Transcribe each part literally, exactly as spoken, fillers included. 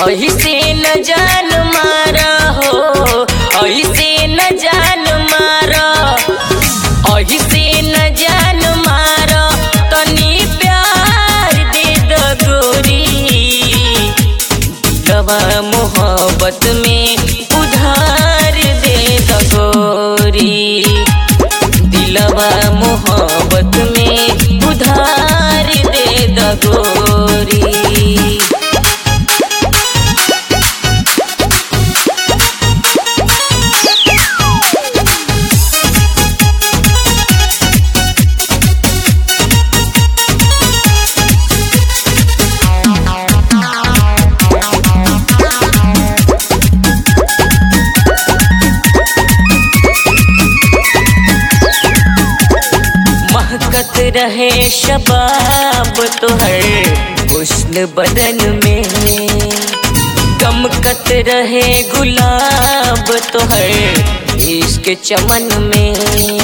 ऐसे न जान मारा हो, ऐसे न जान मारा, ऐसे न जान मारा, तनी प्यार दे दो गोरी। दिलवा मोहब्बत में उधार दे दो गोरी, दिलवा मोहब्बत में उधार दे दो गोरी। महकत रहे शबाब तोहर हुस्न बदन में, गमकत रहे गुलाब तोहर इश्क चमन में,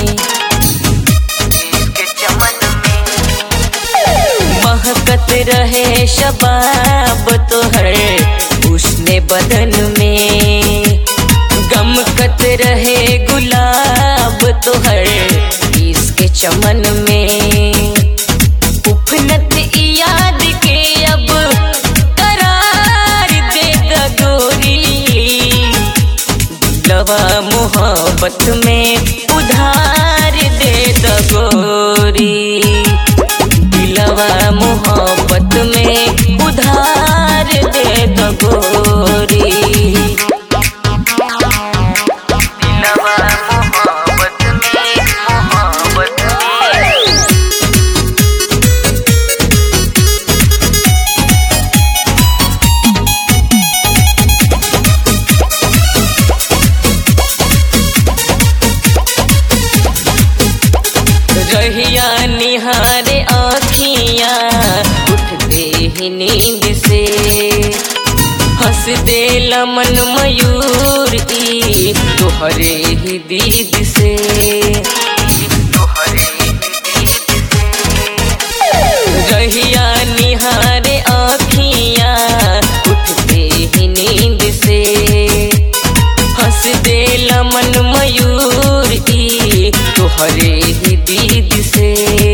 इश्क चमन में। महकत रहे शबाब तोहर हुस्न बदन में, गमकत रहे गुलाब तोहर इश्क चमन में। उफनत याद के अब करार दे द गोरी, दिलवा मोहब्बत में उधार दे द गोरी, दिलवा मोहब्बत में उधार दे द गोरी। रहिया निहारे आँखियाँ उठते ही नींद से, हंस दे लमन मयूर ई तोहरे ही दीद से, तोहरे ही दीद से। रहिया निहारे आँखियाँ उठते ही नींद से, हंस दे लमन मयूर ई तोहरे ही दीद से।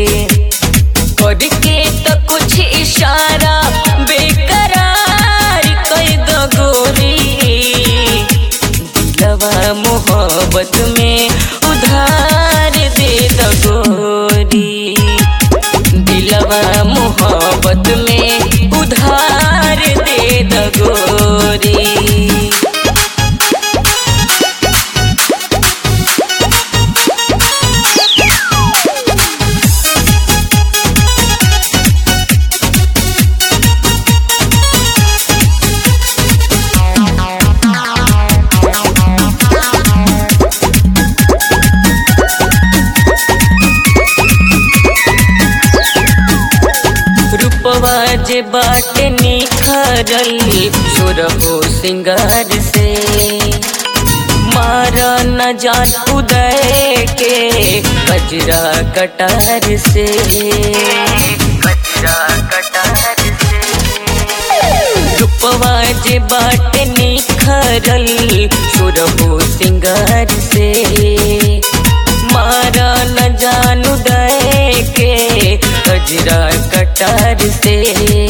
करके तो कुछ इशारा बेकरार कर दो गोरी, दिलवा मोहब्बत में उधार दे दो गोरी, दिलवा मोहब्बत में उधार दे दो गोरी। रूपवा जे बाटे निखरल सुरहो सिंगार से, मारा न जान उदय के कजरा कटार से, कजरा कटार से। रूपवा जे बाटे निखरल सुरहो सिंगार से, मारा न जान उदय के कजरा कटार से।